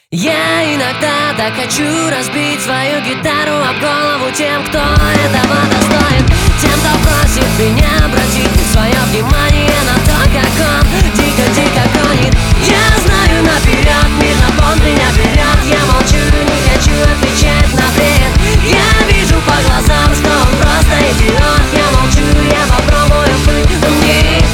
Я иногда так хочу разбить свою гитару об голову тем, кто этого достоин, тем, кто просит меня обратить свое внимание на то, как он дико-дико гонит. Я знаю наперед, мир наполнит меня вперед. Я молчу, не хочу отвечать на бред. Я вижу по глазам, что он просто идиот. Я молчу, я попробую быть умней.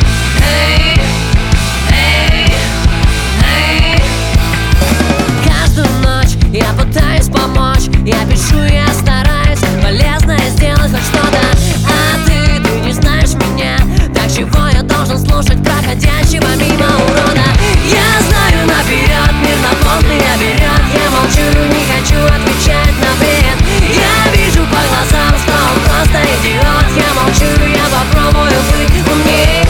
Я пытаюсь помочь, я пишу, я стараюсь полезное сделать хоть что-то. А ты не знаешь меня, так чего я должен слушать проходящего мимо урода? Я знаю наперед, мир наполнит меня берет. Я молчу, не хочу отвечать на бред. Я вижу по глазам, что он просто идиот. Я молчу, я попробую быть умней.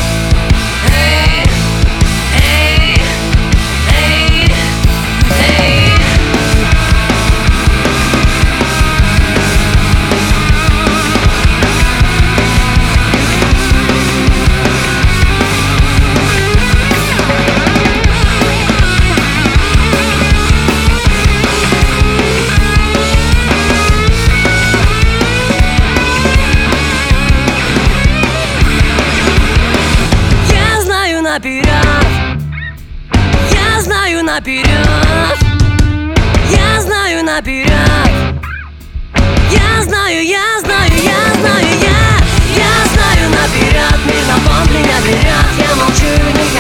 Я знаю наперед, я знаю наперед. Я знаю, я знаю, я знаю, я знаю наперед. Мир наполнит меня вперед. Я молчу, не